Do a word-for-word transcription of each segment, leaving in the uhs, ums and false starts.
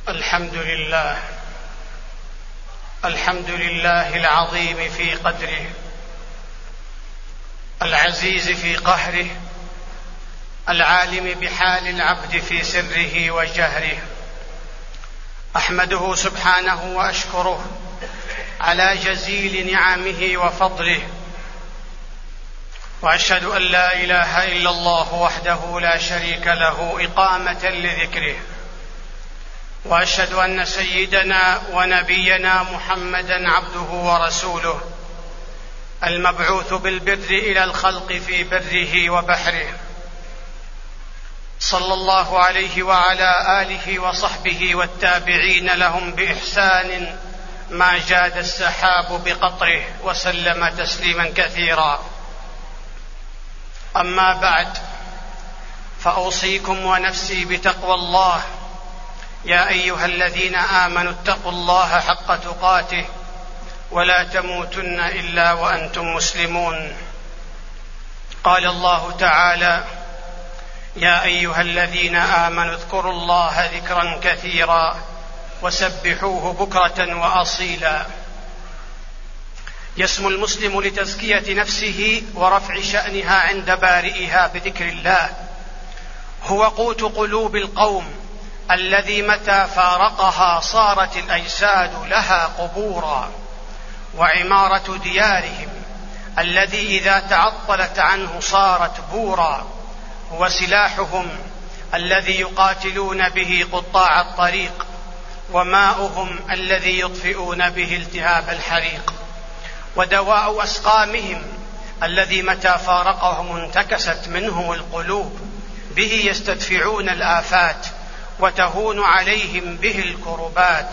الحمد لله الحمد لله العظيم في قدره، العزيز في قهره، العالم بحال العبد في سره وجهره. أحمده سبحانه وأشكره على جزيل نعمه وفضله، وأشهد أن لا إله إلا الله وحده لا شريك له إقامة لذكره، وأشهد أن سيدنا ونبينا محمدًا عبده ورسوله المبعوث بالبر إلى الخلق في بره وبحره، صلى الله عليه وعلى آله وصحبه والتابعين لهم بإحسان ما جاد السحاب بقطره، وسلم تسليما كثيرا. أما بعد، فأوصيكم ونفسي بتقوى الله، يا أيها الذين آمنوا اتقوا الله حق تقاته ولا تموتن إلا وأنتم مسلمون. قال الله تعالى: يا أيها الذين آمنوا اذكروا الله ذكرا كثيرا وسبحوه بكرة وأصيلا. يسمو المسلم لتزكية نفسه ورفع شأنها عند بارئها بذكر الله، هو قوت قلوب القوم الذي متى فارقها صارت الأجساد لها قبورا، وعمارة ديارهم الذي إذا تعطلت عنه صارت بورا، هو سلاحهم الذي يقاتلون به قطاع الطريق، وماؤهم الذي يطفئون به التهاب الحريق، ودواء أسقامهم الذي متى فارقهم انتكست منهم القلوب، به يستدفعون الآفات وتهون عليهم به الكربات.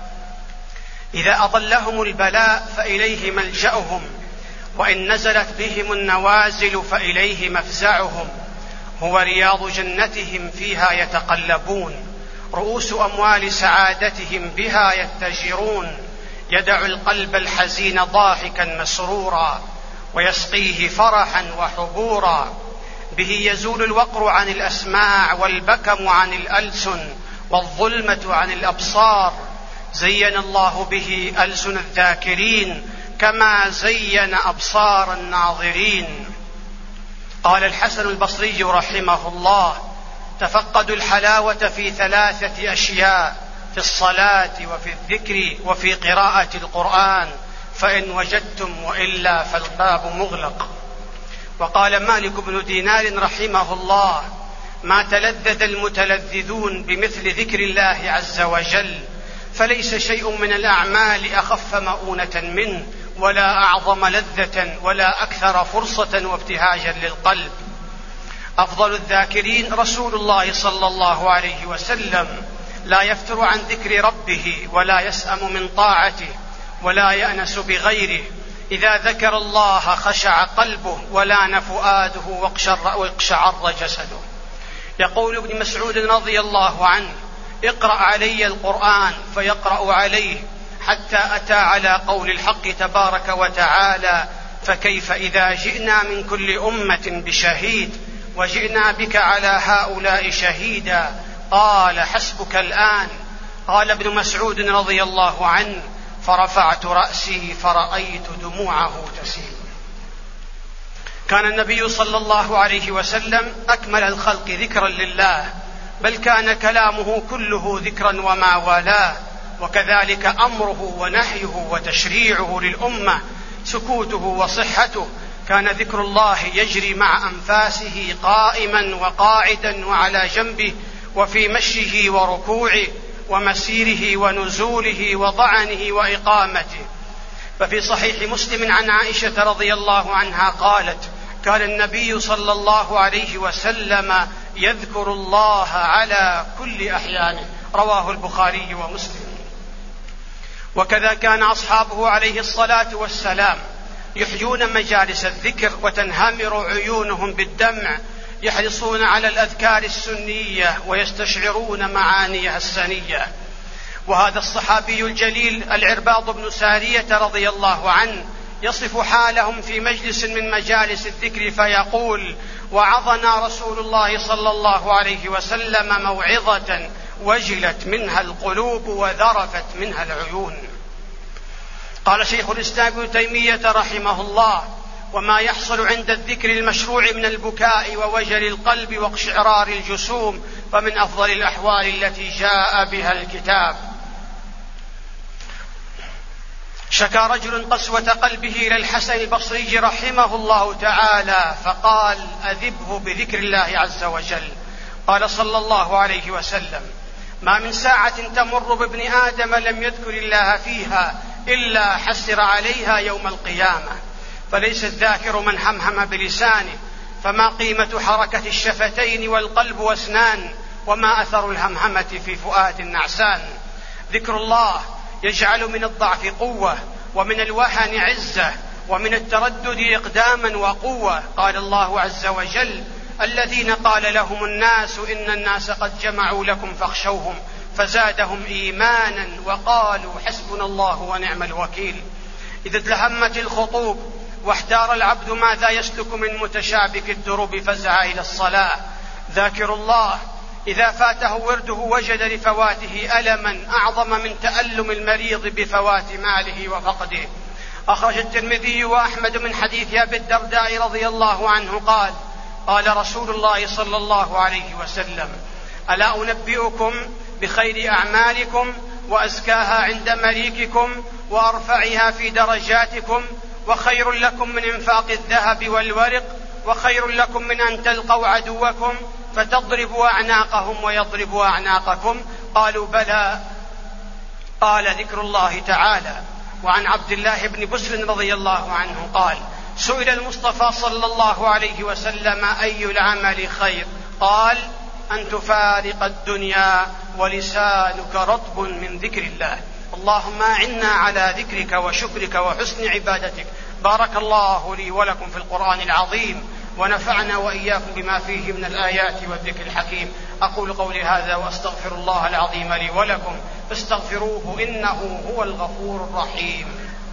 إذا أضلهم البلاء فإليه ملجأهم، وإن نزلت بهم النوازل فإليه مفزعهم، هو رياض جنتهم فيها يتقلبون، رؤوس أموال سعادتهم بها يتجرون، يدع القلب الحزين ضاحكا مسرورا ويسقيه فرحا وحبورا، به يزول الوقر عن الأسماع والبكم عن الألسن والظلمة عن الأبصار. زين الله به ألسن الذاكرين كما زين أبصار الناظرين. قال الحسن البصري رحمه الله: تفقدوا الحلاوة في ثلاثة أشياء: في الصلاة وفي الذكر وفي قراءة القرآن، فإن وجدتم، وإلا فالباب مغلق. وقال مالك بن دينار رحمه الله: ما تلذذ المتلذذون بمثل ذكر الله عز وجل، فليس شيء من الأعمال أخف مؤونة منه، ولا أعظم لذة، ولا أكثر فرصة وابتهاجا للقلب. أفضل الذاكرين رسول الله صلى الله عليه وسلم، لا يفتر عن ذكر ربه، ولا يسأم من طاعته، ولا يأنس بغيره. إذا ذكر الله خشع قلبه ولان فؤاده واقشعر جسده. يقول ابن مسعود رضي الله عنه: اقرأ علي القرآن، فيقرأ عليه حتى أتى على قول الحق تبارك وتعالى: فكيف إذا جئنا من كل أمة بشهيد وجئنا بك على هؤلاء شهيدا. قال: حسبك الآن. قال ابن مسعود رضي الله عنه: فرفعت رأسي فرأيت دموعه تسيل. كان النبي صلى الله عليه وسلم أكمل الخلق ذكرا لله، بل كان كلامه كله ذكرا وما والاه، وكذلك أمره ونهيه وتشريعه للأمة، سكوته وصحته. كان ذكر الله يجري مع أنفاسه قائما وقاعدا وعلى جنبه، وفي مشيه وركوعه ومسيره ونزوله وضعنه وإقامته. ففي صحيح مسلم عن عائشة رضي الله عنها قالت: كان النبي صلى الله عليه وسلم يذكر الله على كل أحيانه. رواه البخاري ومسلم. وكذا كان أصحابه عليه الصلاة والسلام يحيون مجالس الذكر وتنهمر عيونهم بالدمع، يحرصون على الأذكار السنية ويستشعرون معانيها السنية. وهذا الصحابي الجليل العرباض بن سارية رضي الله عنه يصف حالهم في مجلس من مجالس الذكر فيقول: وعظنا رسول الله صلى الله عليه وسلم موعظة وجلت منها القلوب وذرفت منها العيون. قال شيخ الإسلام ابن تيمية رحمه الله: وما يحصل عند الذكر المشروع من البكاء ووجل القلب واقشعرار الجسوم فمن أفضل الأحوال التي جاء بها الكتاب. شكى رجل قسوة قلبه إلى الحسن البصري رحمه الله تعالى فقال: أذبه بذكر الله عز وجل. قال صلى الله عليه وسلم: ما من ساعة تمر بابن آدم لم يذكر الله فيها إلا حسر عليها يوم القيامة. فليس الذاكر من همهم بلسانه، فما قيمة حركة الشفتين والقلب واسنان، وما أثر الهمهمة في فؤاد نعسان. ذكر الله يجعل من الضعف قوة، ومن الوهن عزة، ومن التردد إقداما وقوة. قال الله عز وجل: الذين قال لهم الناس إن الناس قد جمعوا لكم فاخشوهم فزادهم إيمانا وقالوا حسبنا الله ونعم الوكيل. إذا اتلهمت الخطوب واحتار العبد ماذا يسلك من متشابك الدروب فزع إلى الصلاة. ذاكر الله إذا فاته ورده وجد لفواته ألما أعظم من تألم المريض بفوات ماله وفقده. أخرج الترمذي وأحمد من حديث أبي الدرداء رضي الله عنه قال: قال رسول الله صلى الله عليه وسلم: ألا أنبئكم بخير أعمالكم وأزكاها عند مليككم وأرفعها في درجاتكم، وخير لكم من إنفاق الذهب والورق، وخير لكم من أن تلقوا عدوكم فتضربوا أعناقهم ويضربوا أعناقكم؟ قالوا: بلى. قال: ذكر الله تعالى. وعن عبد الله بن بسر رضي الله عنه قال: سئل المصطفى صلى الله عليه وسلم: أي العمل خير؟ قال: أن تفارق الدنيا ولسانك رطب من ذكر الله. اللهم أعنا على ذكرك وشكرك وحسن عبادتك. بارك الله لي ولكم في القرآن العظيم، ونفعنا وإياكم بما فيه من الآيات والذكر الحكيم. أقول قولي هذا وأستغفر الله العظيم لي ولكم فاستغفروه إنه هو الغفور الرحيم.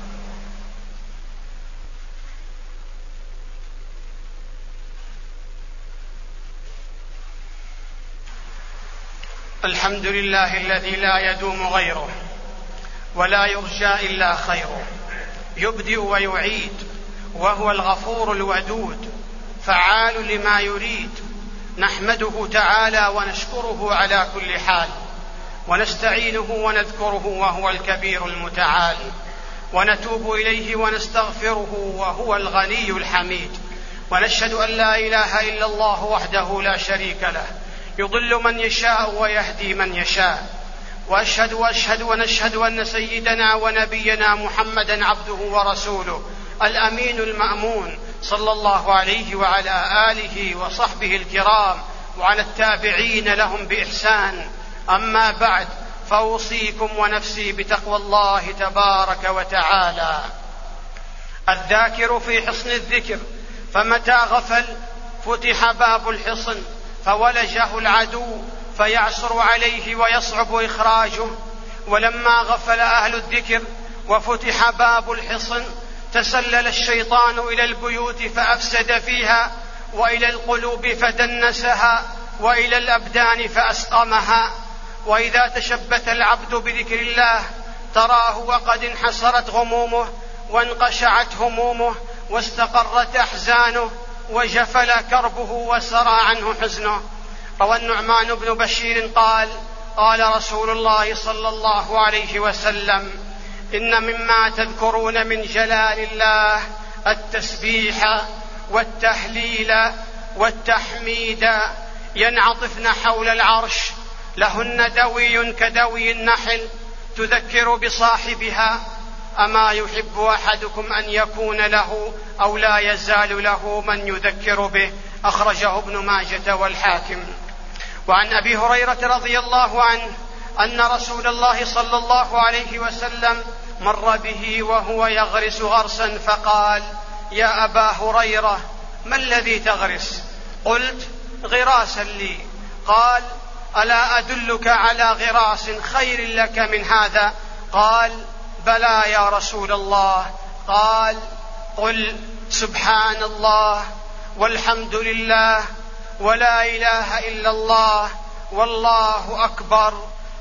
الحمد لله الذي لا يدوم غيره ولا يرجى إلا خيره، يبدئ ويعيد، وهو الغفور الودود فعال لما يريد. نحمده تعالى ونشكره على كل حال، ونستعينه ونذكره وهو الكبير المتعال، ونتوب إليه ونستغفره وهو الغني الحميد. ونشهد أن لا إله إلا الله وحده لا شريك له، يضل من يشاء ويهدي من يشاء. وأشهد وأشهد ونشهد أن سيدنا ونبينا محمدا عبده ورسوله الأمين المأمون، صلى الله عليه وعلى آله وصحبه الكرام وعلى التابعين لهم بإحسان. أما بعد، فأوصيكم ونفسي بتقوى الله تبارك وتعالى. الذاكر في حصن الذكر، فمتى غفل فتح باب الحصن فولجه العدو فيعسر عليه ويصعب إخراجه. ولما غفل أهل الذكر وفتح باب الحصن تسلل الشيطان إلى البيوت فأفسد فيها، وإلى القلوب فدنسها، وإلى الأبدان فأسقمها. وإذا تشبث العبد بذكر الله تراه وقد انحسرت غمومه وانقشعت همومه واستقرت أحزانه وجفل كربه وسرى عنه حزنه. روى النعمان بن بشير قال: قال رسول الله صلى الله عليه وسلم: إن مما تذكرون من جلال الله التسبيح والتهليل والتحميد، ينعطفن حول العرش، لهن دوي كدوي النحل تذكر بصاحبها. أما يحب أحدكم أن يكون له أو لا يزال له من يذكر به؟ أخرجه ابن ماجة والحاكم. وعن أبي هريرة رضي الله عنه أن رسول الله صلى الله عليه وسلم مر به وهو يغرس غرسا فقال: يا أبا هريرة، ما الذي تغرس؟ قلت: غراسا لي. قال: ألا أدلك على غراس خير لك من هذا؟ قال: بلى يا رسول الله. قال: قل سبحان الله والحمد لله ولا إله إلا الله والله أكبر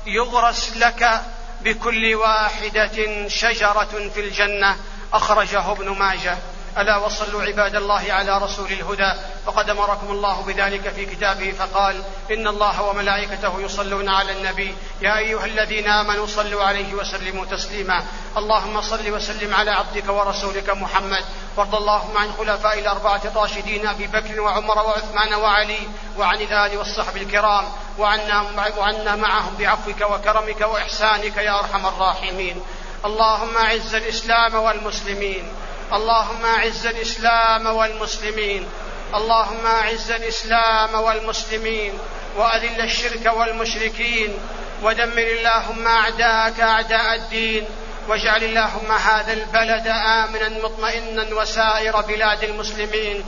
يغرس لك بكل واحدة شجرة في الجنة. أخرجه ابن ماجه. ألا وصلوا عباد الله على رسول الهدى، فقد أمركم الله بذلك في كتابه فقال: إن الله وملائكته يصلون على النبي يا أيها الذين آمنوا صلوا عليه وسلموا تسليما. اللهم صل وسلم على عبدك ورسولك محمد، وارض اللهم عن خلفاء الأربعة الراشدين أبي بكر وعمر وعثمان وعلي، وعن الآل والصحب الكرام، وعنا, وعنا معهم بعفوك وكرمك وإحسانك يا أرحم الراحمين. اللهم أعز الإسلام والمسلمين، اللهم أعز الإسلام والمسلمين، اللهم أعز الإسلام والمسلمين، وأذل الشرك والمشركين، ودمر اللهم أعداءك أعداء الدين، واجعل اللهم هذا البلد آمنا مطمئنا وسائر بلاد المسلمين.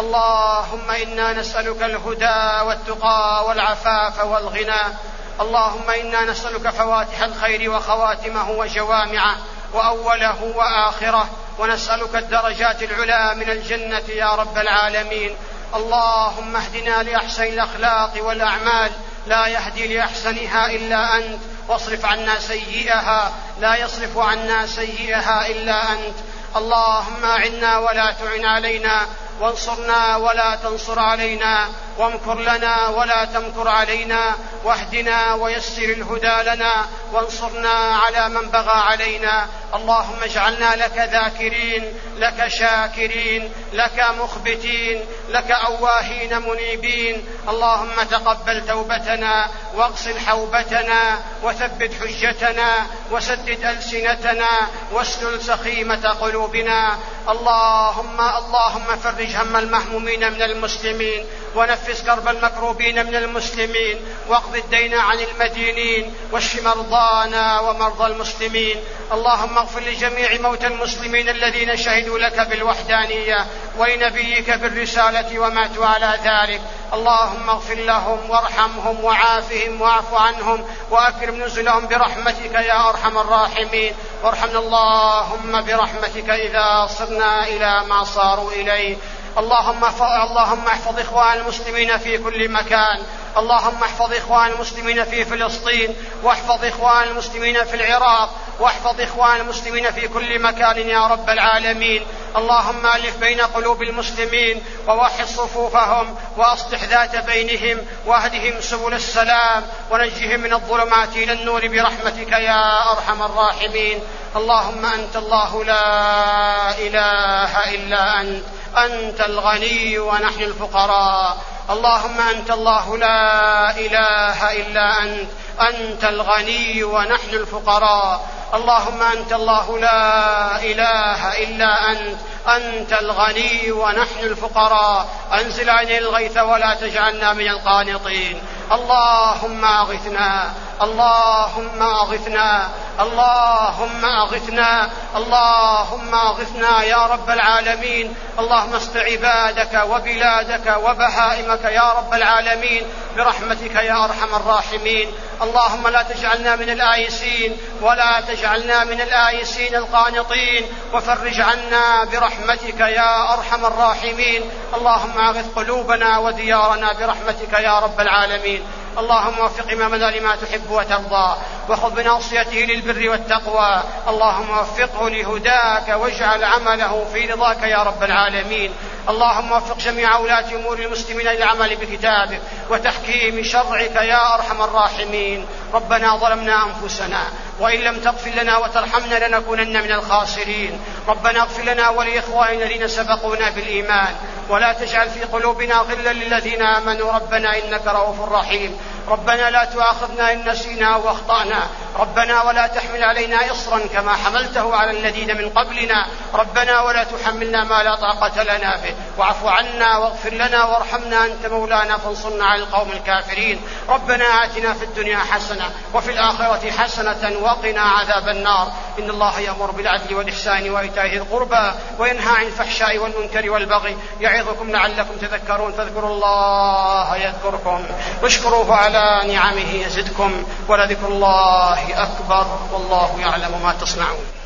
اللهم إنا نسألك الهدى والتقى والعفاف والغنى. اللهم إنا نسألك فواتح الخير وخواتمه وجوامعه وأوله وآخره، ونسألك الدرجات العلى من الجنة يا رب العالمين. اللهم اهدنا لأحسن الأخلاق والأعمال، لا يهدي لأحسنها إلا أنت، واصرف عنا سيئها، لا يصرف عنا سيئها إلا أنت. اللهم أعنا ولا تعن علينا، وانصرنا ولا تنصر علينا، وامكر لنا ولا تمكر علينا، واهدنا ويسر الهدى لنا، وانصرنا على من بغى علينا. اللهم اجعلنا لك ذاكرين، لك شاكرين، لك مخبتين، لك أواهين منيبين. اللهم تقبل توبتنا، واغسل حوبتنا، وثبت حجتنا، وسدد ألسنتنا، واسلل سخيمة قلوبنا. اللهم اللهم فرج هم المهمومين من المسلمين، ونفس كرب المكروبين من المسلمين، واقض الدين عن المدينين، واشف مرضانا ومرضى المسلمين. اللهم اغفر لجميع موتى المسلمين الذين شهدوا لك بالوحدانية ولنبيك بالرسالة وماتوا على ذلك. اللهم اغفر لهم وارحمهم وعافهم واعف عنهم، وأكرم نزلهم برحمتك يا أرحم الراحمين. وارحمنا اللهم برحمتك إذا صرنا إلى ما صاروا إليه. اللهم اللهم احفظ إخوان المسلمين في كل مكان. اللهم احفظ إخوان المسلمين في فلسطين، واحفظ إخوان المسلمين في العراق، واحفظ إخوان المسلمين في كل مكان يا رب العالمين. اللهم ألف بين قلوب المسلمين، ووحد صفوفهم، وأصلح ذات بينهم، واهدهم سبل السلام، ونجهم من الظلمات إلى النور برحمتك يا أرحم الراحمين. اللهم أنت الله لا إله إلا أنت، أنت الغني ونحن الفقراء. اللهم أنت الله لا إله إلا أنت، أنت الغني ونحن الفقراء. اللهم أنت الله لا إله إلا أنت، أنت الغني ونحن الفقراء. أنزل علينا الغيث ولا تجعلنا من القانطين. اللهم أغثنا، اللهم أغثنا، اللهم أغثنا، اللهم أغثنا يا رب العالمين. اللهم اسق عبادك وبلادك وبهائمك يا رب العالمين برحمتك يا أرحم الراحمين. اللهم لا تجعلنا من الآيسين، ولا تجعلنا من الآيسين القانطين، وفرج عنا برحمتك يا أرحم الراحمين. اللهم أغث قلوبنا وديارنا برحمتك يا رب العالمين. اللهم وفق إمامنا لما تحب وترضى، وخذ بناصيته للبر والتقوى. اللهم وفقه لهداك، واجعل عمله في رضاك يا رب العالمين. اللهم وفق جميع ولاة أمور المسلمين للعمل بكتابك وتحكيم شرعك يا أرحم الراحمين. ربنا ظلمنا أنفسنا، وإن لم تغفر لنا وترحمنا لنكونن من الخاسرين. ربنا اغفر لنا ولإخواننا الذين سبقونا بالإيمان، ولا تجعل في قلوبنا غلا للذين آمنوا ربنا إنك رؤوف رحيم. ربنا لا تؤاخذنا إن نسينا واخطأنا. ربنا ولا تحمل علينا إصرا كما حملته على الذين من قبلنا. ربنا ولا تحملنا ما لا طاقة لنا به، واعف عنا واغفر لنا وارحمنا، أنت مولانا فانصرنا على القوم الكافرين. ربنا آتنا في الدنيا حسنة وفي الآخرة حسنة وقنا عذاب النار. إن الله يأمر بالعدل والإحسان وإيتاء ذي القربى، وينهى عن الفحشاء والمنكر والبغي، يعظكم لعلكم تذكرون. فاذكروا الله يذكركم، واشكروه على نعمه يزدكم، ولذكر الله أكبر، والله يعلم ما تصنعون.